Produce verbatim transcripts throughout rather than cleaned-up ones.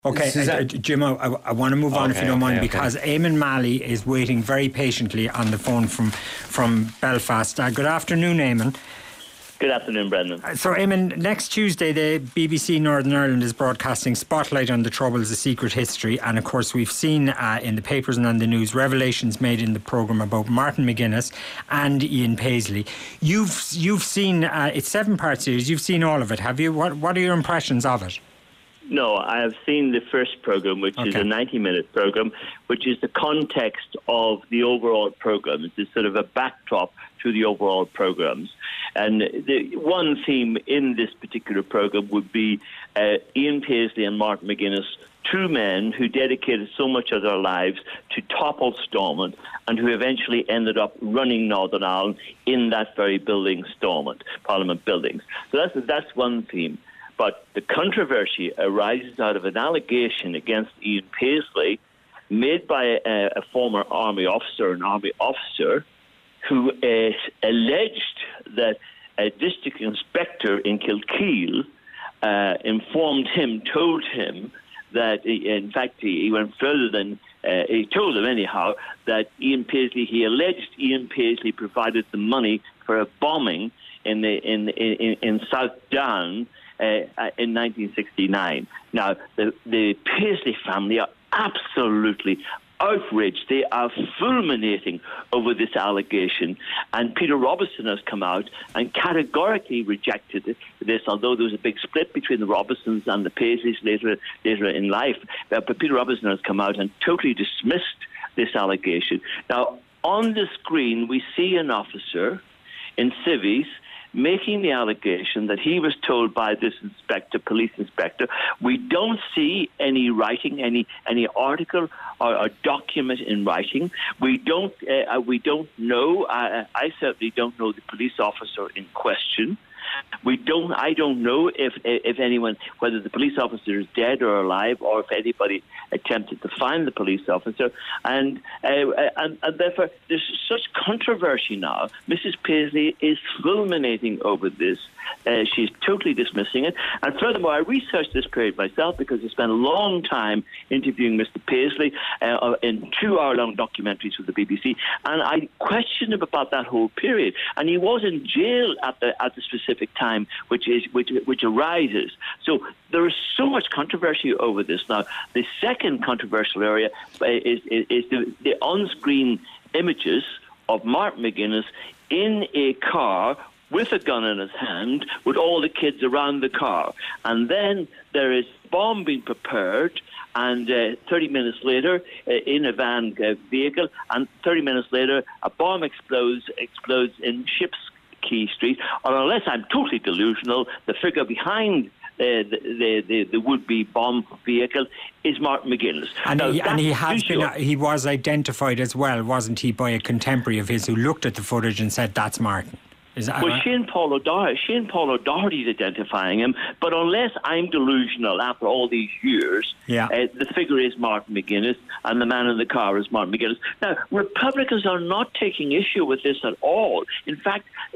Okay, uh, Jim, I, I want to move on okay, if you don't mind, okay, because okay. Eamon Malley is waiting very patiently on the phone from from Belfast. Uh, good afternoon, Eamon. Good afternoon, Brendan. Uh, so, Eamon, next Tuesday, the B B C Northern Ireland is broadcasting Spotlight on the Troubles, A Secret History. And, of course, we've seen uh, in the papers and on the news revelations made in the programme about Martin McGuinness and Ian Paisley. You've you've seen, uh, it's seven-part series, you've seen all of it, have you? What, what are your impressions of it? No, I have seen the first programme, which okay. is a ninety-minute programme, which is the context of the overall programme. It's sort of a backdrop to the overall programmes. And the one theme in this particular programme would be uh, Ian Paisley and Martin McGuinness, two men who dedicated so much of their lives to topple Stormont and who eventually ended up running Northern Ireland in that very building, Stormont, Parliament buildings. So that's that's one theme. But the controversy arises out of an allegation against Ian Paisley made by a, a former army officer, an army officer, who uh, alleged that a district inspector in Kilkeel uh, informed him, told him that, he, in fact, he, he went further than, uh, he told him anyhow, that Ian Paisley, he alleged Ian Paisley provided the money for a bombing in, the, in, in, in South Down Uh, in nineteen sixty-nine. Now, the, the Paisley family are absolutely outraged. They are fulminating over this allegation. And Peter Robinson has come out and categorically rejected this, although there was a big split between the Robinsons and the Paisleys later, later in life. Uh, but Peter Robinson has come out and totally dismissed this allegation. Now, on the screen, we see an officer in civvies making the allegation that he was told by this inspector, police inspector. We don't see any writing, any any article or, or document in writing. We don't uh, we don't know. I, I certainly don't know the police officer in question. We don't. I don't know if if anyone, whether the police officer is dead or alive, or if anybody attempted to find the police officer, and uh, and, and therefore there's such controversy now. Missus Paisley is fulminating over this. Uh, she's totally dismissing it. And furthermore, I researched this period myself because I spent a long time interviewing Mister Paisley uh, in two-hour-long documentaries with the B B C, and I questioned him about that whole period. And he was in jail at the at the specific time which is which which arises. So there is so much controversy over this. Now, the second controversial area is is, is the, the on-screen images of Martin McGuinness in a car with a gun in his hand, with all the kids around the car. And then there is bomb being prepared, and uh, thirty minutes later, uh, in a van uh, vehicle, and thirty minutes later, a bomb explodes explodes in Ships Quay Street. Or unless I'm totally delusional, the figure behind Uh, the, the, the, the would-be bomb vehicle is Martin McGuinness. And, now, he, and he has been, uh, he was identified as well, wasn't he, by a contemporary of his who looked at the footage and said, that's Martin. Is that well, right? Shane Paul O'Doherty, Shane Paul O'Doherty is identifying him, but unless I'm delusional after all these years, yeah. uh, the figure is Martin McGuinness, and the man in the car is Martin McGuinness. Now, Republicans are not taking issue with this at all. In fact, uh,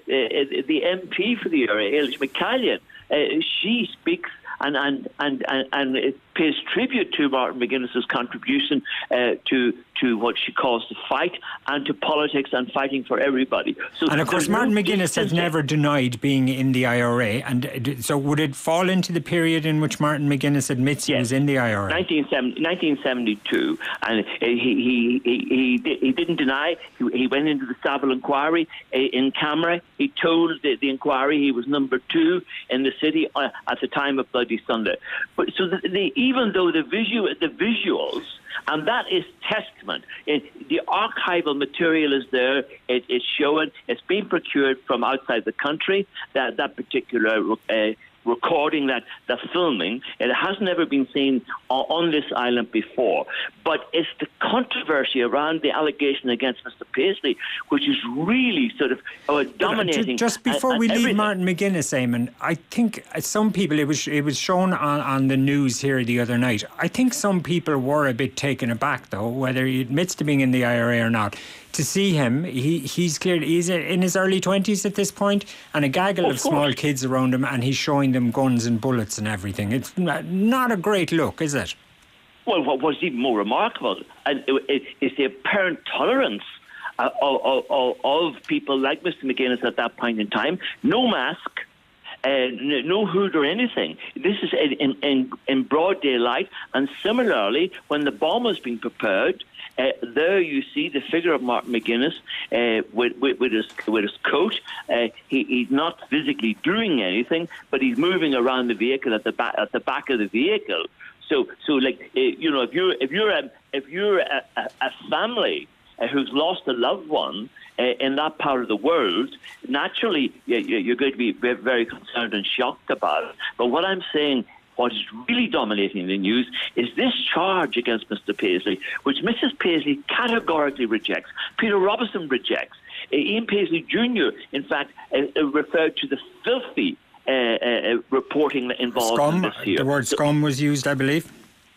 uh, the M P for the area, Eilish McCallion, uh, she speaks and and and and, and it pays tribute to Martin McGuinness's contribution uh, to to what she calls the fight and to politics and fighting for everybody. So and of course, Martin no McGuinness has never denied being in the I R A. And so, would it fall into the period in which Martin McGuinness admits yes. he was in the I R A? nineteen seventy-two, and he he he he, he didn't deny. He, he went into the Savile inquiry in camera. He told the, the inquiry he was number two in the city uh, at the time of Bloody Sunday. But so the, the, even though the visual the visuals. And that is testament. It, the archival material is there. It, it's showing. It's being procured from outside the country. That that particular uh, recording, that that filming, it has never been seen on, on this island before. But it's the controversy around the allegation against Mister Paisley, which is really sort of uh, dominating. Just before and, we and leave everything. Martin McGuinness, Eamon, I think some people, it was it was shown on, on the news here the other night. I think some people were a bit taken aback, though, whether he admits to being in the I R A or not. to see him, he, he's clearly he's in his early twenties at this point, and a gaggle of, of small kids around him, and he's showing them guns and bullets and everything. It's not a great look, is it? Well, what was even more remarkable and it, it, is the apparent tolerance uh, of, of, of people like Mister McGuinness at that point in time. No mask. Uh, no hood or anything. This is in, in, in broad daylight. And similarly, when the bomb was being prepared, uh, there you see the figure of Martin McGuinness uh, with, with, with, his, with his coat. Uh, he, he's not physically doing anything, but he's moving around the vehicle at the back at the back of the vehicle. So, so like uh, you know, if you're if you're a if you're a, a, a family uh, who's lost a loved one uh, in that part of the world, naturally you're going to be very concerned and shocked about it. But what I'm saying, what is really dominating the news is this charge against Mister Paisley, which Missus Paisley categorically rejects. Peter Robinson rejects. Uh, Ian Paisley Junior, in fact, uh, uh, referred to the filthy uh, uh, reporting involved scum, in this here. The word scum was used, I believe.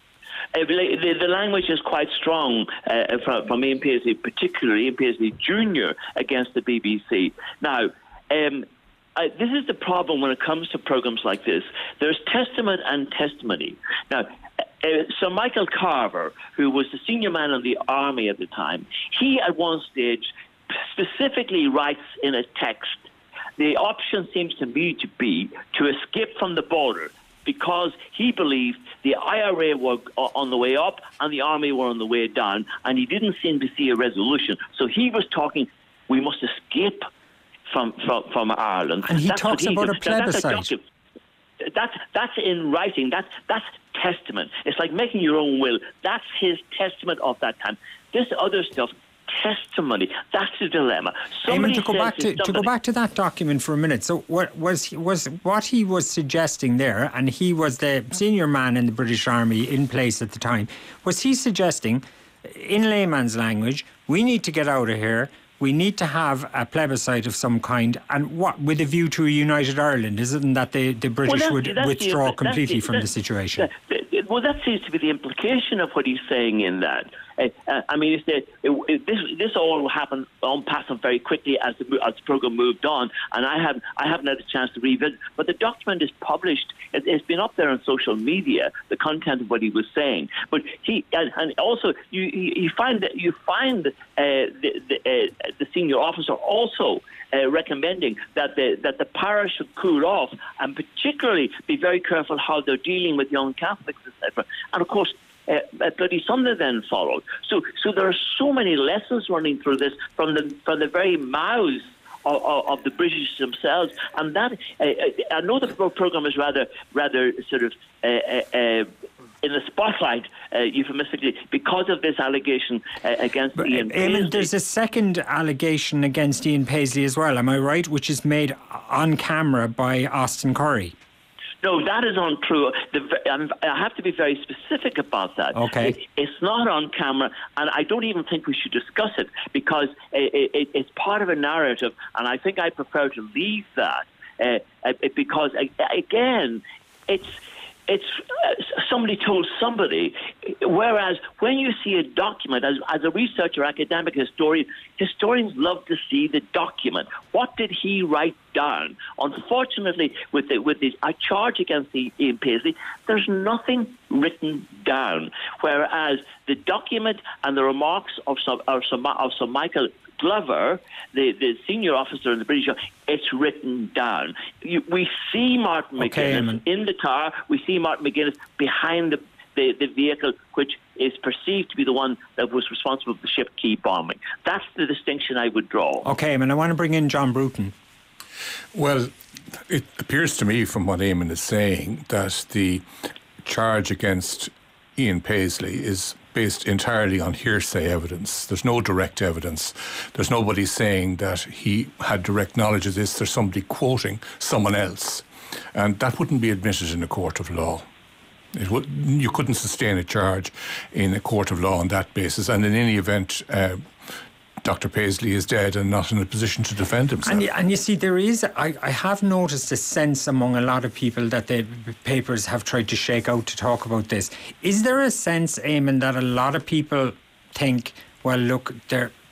Uh, the, the language is quite strong uh, from, from Ian Paisley, particularly Ian Paisley Junior against the B B C. Now, um, I, this is the problem when it comes to programmes like this. There's testament and testimony. Now, uh, Sir Michael Carver, who was the senior man in the army at the time, he at one stage specifically writes in a text, the option seems to me to be to escape from the border, because he believed the I R A were on the way up and the army were on the way down, and he didn't seem to see a resolution. So he was talking, we must escape from from, from Ireland. And he that's talks he about does. a plebiscite. That's, that's, that's in writing. That's, that's testament. It's like making your own will. That's his testament of that time. This other stuff, testimony, that's the dilemma. Eamon, to go back to, to go back to that document for a minute. So what was was what he was suggesting there, and he was the senior man in the British Army in place at the time, was he suggesting, in layman's language, we need to get out of here, we need to have a plebiscite of some kind, and what, with a view to a united Ireland? Isn't that the, the British well, would withdraw the, completely the, from the situation? That, well, that seems to be the implication of what he's saying in that. Uh, uh, I mean, it's the, it, it, this this all happened on passing very quickly as the as the program moved on, and I have I haven't had a chance to revisit. But the document is published; it, it's been up there on social media. The content of what he was saying, but he and, and also you you find that you find uh, the the, uh, the senior officer also uh, recommending that the that the parish should cool off, and particularly be very careful how they're dealing with young Catholics, et cetera. And of course. Uh, Bloody Sunday then followed. So, so there are so many lessons running through this from the from the very mouths of, of, of the British themselves. And that uh, I know the programme is rather rather sort of uh, uh, in the spotlight, uh, euphemistically, because of this allegation uh, against but, Ian Paisley. Eamon, there's a second allegation against Ian Paisley as well. Am I right? Which is made on camera by Austin Curry. No, that is untrue. The, um, I have to be very specific about that. Okay. It, it's not on camera, and I don't even think we should discuss it because it, it, it's part of a narrative, and I think I prefer to leave that uh, it, because, again, it's... It's uh, somebody told somebody, whereas when you see a document, as, as a researcher, academic historian, historians love to see the document. What did he write down? Unfortunately, with the, with the, a charge against the, Ian Paisley, there's nothing written down, whereas the document and the remarks of Sir, of Sir, of Sir Michael Glover, the, the senior officer in the British Army, it's written down. You, we see Martin okay, McGuinness man. in the car. We see Martin McGuinness behind the, the, the vehicle, which is perceived to be the one that was responsible for the Ship Key bombing. That's the distinction I would draw. Okay, and I want to bring in John Bruton. Well, it appears to me from what Eamon is saying that the charge against Ian Paisley is based entirely on hearsay evidence. There's no direct evidence. There's nobody saying that he had direct knowledge of this. There's somebody quoting someone else. And that wouldn't be admitted in a court of law. It would, you couldn't sustain a charge in a court of law on that basis. And in any event, uh, Doctor Paisley is dead and not in a position to defend himself. And you, and you see, there is, I, I have noticed a sense among a lot of people that the papers have tried to shake out to talk about this. Is there a sense, Eamon, that a lot of people think, well, look, there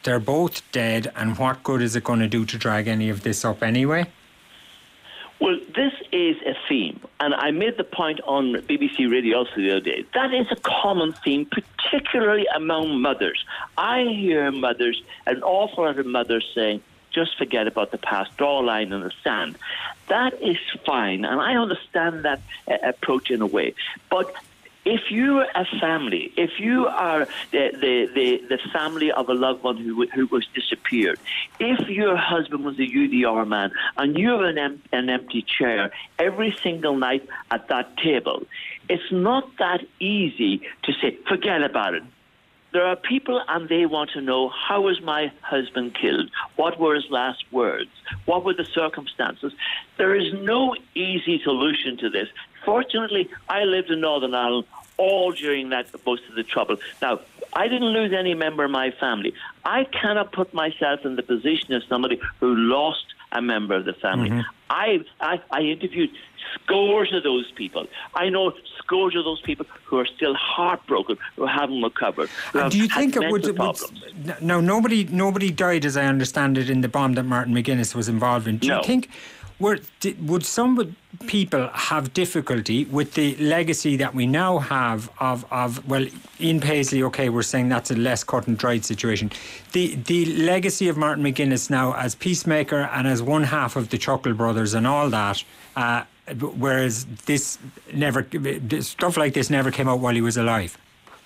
they're both dead, and what good is it going to do to drag any of this up anyway? Well, this is a theme, and I made the point on B B C Radio also the other day. That is a common theme, particularly among mothers. I hear mothers, an awful lot of mothers saying, just forget about the past, draw a line in the sand. That is fine, and I understand that uh, approach in a way. But if you're a family, if you are the, the, the, the family of a loved one who, who was disappeared, if your husband was a U D R man and you have an, em- an empty chair every single night at that table, it's not that easy to say, forget about it. There are people and they want to know, how was my husband killed? What were his last words? What were the circumstances? There is no easy solution to this. Fortunately, I lived in Northern Ireland all during that most of the trouble. Now, I didn't lose any member of my family. I cannot put myself in the position of somebody who lost a member of the family. Mm-hmm. I, I I interviewed scores of those people. I know scores of those people who are still heartbroken, who haven't recovered. Who have do you think it would, would now nobody nobody died, as I understand it, in the bomb that Martin McGuinness was involved in? Do no. you think were, would some people have difficulty with the legacy that we now have of, of well, Ian Paisley, OK, we're saying that's a less cut and dried situation. The the legacy of Martin McGuinness now as peacemaker and as one half of the Chuckle Brothers and all that, uh, whereas this never, stuff like this never came out while he was alive.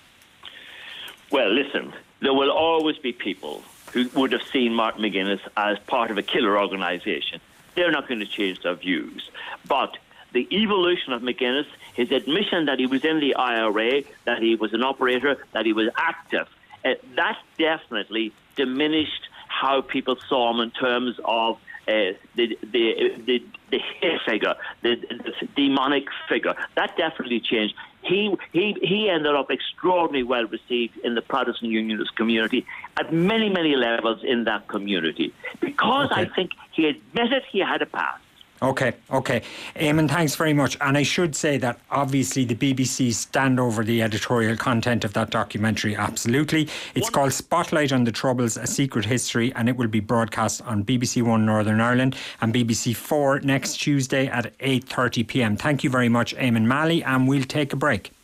Well, listen, there will always be people who would have seen Martin McGuinness as part of a killer organisation. They're not going to change their views. But the evolution of McGuinness, his admission that he was in the I R A, that he was an operator, that he was active, uh, that definitely diminished how people saw him in terms of uh, the, the, the, the hit figure, the, the demonic figure. That definitely changed. He, he, he ended up extraordinarily well received in the Protestant Unionist community at many, many levels in that community because okay. I think he admitted he had a past. OK, OK. Eamon, thanks very much. And I should say that obviously the B B C stand over the editorial content of that documentary, absolutely. It's One. called Spotlight on the Troubles, A Secret History, and it will be broadcast on B B C One Northern Ireland and B B C Four next Tuesday at eight thirty p m. Thank you very much, Eamon Malley, and we'll take a break.